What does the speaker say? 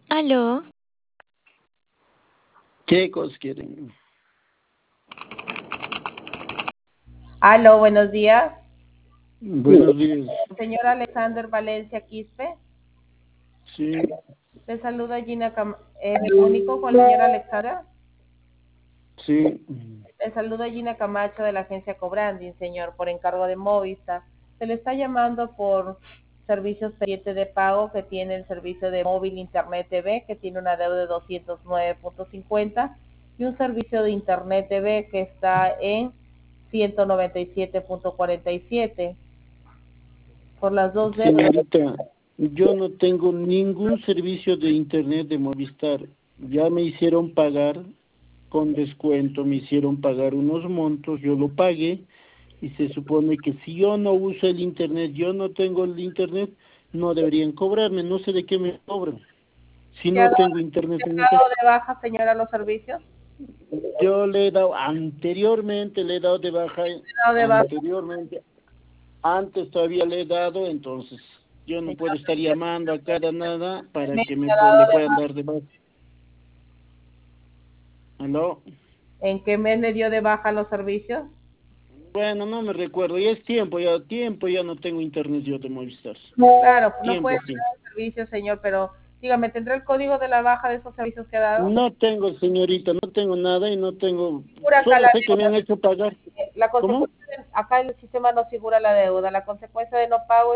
Aló, ¿Qué cosas quieren? Aló, buenos días. Buenos días. Señor Alexander Valencia Quispe, Sí, le saluda ¿me comunico con el señor Alexander? sí. Le saluda Gina Camacho de la agencia Cobranding, señor, por encargo de Movistar. Se le está llamando por servicios pendientes de pago que tiene el servicio de móvil Internet TV, que tiene una deuda de 209.50 y un servicio de Internet TV que está en 197.47. Por las dos deudas. Señorita, yo no tengo ningún servicio de internet de Movistar. Ya me hicieron pagar con descuento, me hicieron pagar unos montos, yo lo pagué y se supone que si yo no uso el internet, yo no tengo el internet, no deberían cobrarme, no sé de qué me cobran. Si ¿Se ha no dado, tengo internet se en mi ha casa. dado de baja, señora, los servicios? Yo le he dado anteriormente, le he dado de baja ¿Se ha dado de baja, anteriormente. Antes todavía le he dado, entonces yo no puedo señor? estar llamando a cada nada para ¿Me que ha dado le de puedan baja? dar de baja. ¿Aló? ¿En qué mes le dio de baja los servicios? Bueno, no me recuerdo, ya es tiempo ya no tengo internet yo de Movistar. Claro, no puede Tiempo, dar tiempo. el servicio, señor, pero dígame, ¿tendrá el código de la baja de esos servicios que ha dado? No tengo, señorita, no tengo nada y no tengo, Figura acá solo la sé que me han deuda. hecho pagar. La ¿Cómo? consecuencia, acá en el sistema no figura la deuda. La consecuencia de no pago